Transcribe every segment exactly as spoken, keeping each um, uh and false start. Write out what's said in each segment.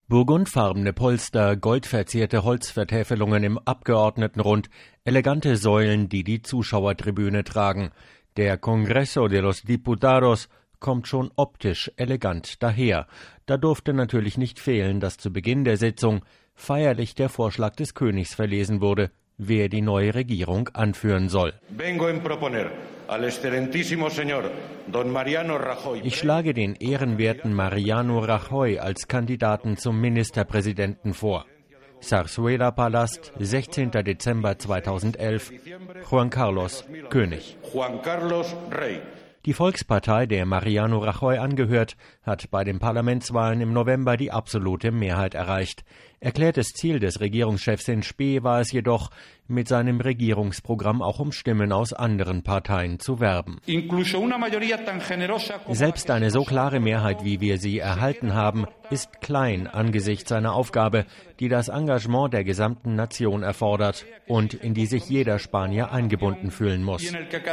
Burgundfarbene Polster, goldverzierte Holzvertäfelungen im Abgeordnetenrund, elegante Säulen, die die Zuschauertribüne tragen. Der Congreso de los Diputados kommt schon optisch elegant daher. Da durfte natürlich nicht fehlen, dass zu Beginn der Sitzung feierlich der Vorschlag des Königs verlesen wurde, wer die neue Regierung anführen soll. Ich schlage den ehrenwerten Mariano Rajoy als Kandidaten zum Ministerpräsidenten vor. Zarzuela-Palast, sechzehnter Dezember zweitausendelf, Juan Carlos, König. Die Volkspartei, der Mariano Rajoy angehört, hat bei den Parlamentswahlen im November die absolute Mehrheit erreicht. Erklärtes Ziel des Regierungschefs in Spe war es jedoch, mit seinem Regierungsprogramm auch um Stimmen aus anderen Parteien zu werben. Selbst eine so klare Mehrheit, wie wir sie erhalten haben, ist klein angesichts seiner Aufgabe, die das Engagement der gesamten Nation erfordert und in die sich jeder Spanier eingebunden fühlen muss.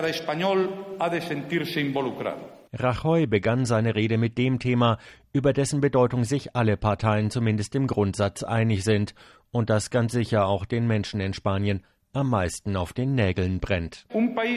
Rajoy begann seine Rede mit dem Thema, über dessen Bedeutung sich alle Parteien zumindest im Grundsatz einig sind und das ganz sicher auch den Menschen in Spanien am meisten auf den Nägeln brennt.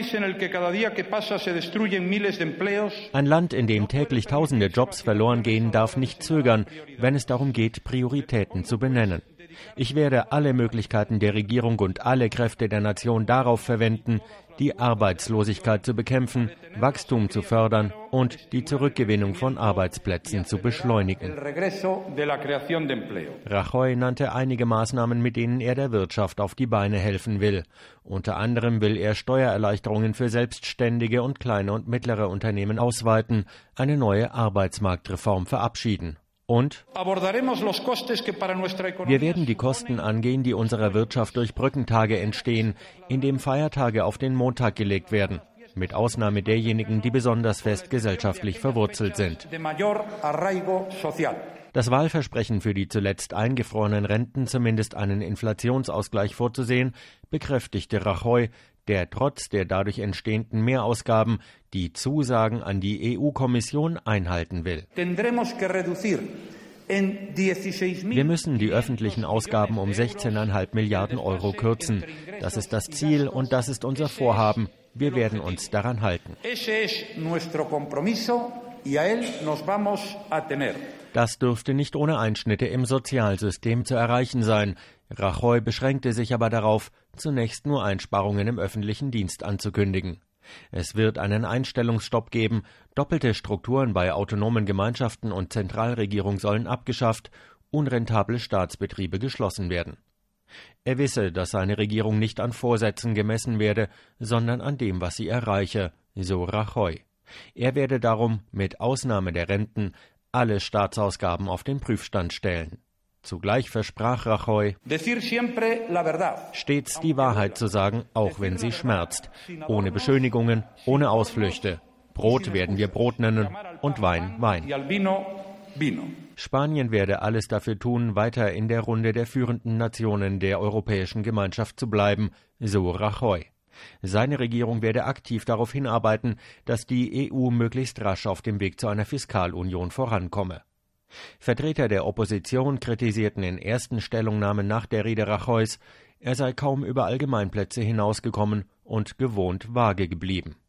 Ein Land, in dem täglich tausende Jobs verloren gehen, darf nicht zögern, wenn es darum geht, Prioritäten zu benennen. Ich werde alle Möglichkeiten der Regierung und alle Kräfte der Nation darauf verwenden, die Arbeitslosigkeit zu bekämpfen, Wachstum zu fördern und die Zurückgewinnung von Arbeitsplätzen zu beschleunigen. Rajoy nannte einige Maßnahmen, mit denen er der Wirtschaft auf die Beine helfen will. Unter anderem will er Steuererleichterungen für Selbstständige und kleine und mittlere Unternehmen ausweiten, eine neue Arbeitsmarktreform verabschieden. Und wir werden die Kosten angehen, die unserer Wirtschaft durch Brückentage entstehen, indem Feiertage auf den Montag gelegt werden, mit Ausnahme derjenigen, die besonders fest gesellschaftlich verwurzelt sind. Das Wahlversprechen, für die zuletzt eingefrorenen Renten zumindest einen Inflationsausgleich vorzusehen, bekräftigte Rajoy, der trotz der dadurch entstehenden Mehrausgaben die Zusagen an die E U-Kommission einhalten will. Wir müssen die öffentlichen Ausgaben um sechzehn Komma fünf Milliarden Euro kürzen. Das ist das Ziel und das ist unser Vorhaben. Wir werden uns daran halten. Das dürfte nicht ohne Einschnitte im Sozialsystem zu erreichen sein. Rajoy beschränkte sich aber darauf, zunächst nur Einsparungen im öffentlichen Dienst anzukündigen. Es wird einen Einstellungsstopp geben, doppelte Strukturen bei autonomen Gemeinschaften und Zentralregierung sollen abgeschafft, unrentable Staatsbetriebe geschlossen werden. Er wisse, dass seine Regierung nicht an Vorsätzen gemessen werde, sondern an dem, was sie erreiche, so Rajoy. Er werde darum, mit Ausnahme der Renten, alle Staatsausgaben auf den Prüfstand stellen. Zugleich versprach Rajoy, stets die Wahrheit zu sagen, auch wenn sie schmerzt, ohne Beschönigungen, ohne Ausflüchte. Brot werden wir Brot nennen und Wein Wein. Spanien werde alles dafür tun, weiter in der Runde der führenden Nationen der Europäischen Gemeinschaft zu bleiben, so Rajoy. Seine Regierung werde aktiv darauf hinarbeiten, dass die E U möglichst rasch auf dem Weg zu einer Fiskalunion vorankomme. Vertreter der Opposition kritisierten in ersten Stellungnahmen nach der Rede Rajoys, er sei kaum über Allgemeinplätze hinausgekommen und gewohnt vage geblieben.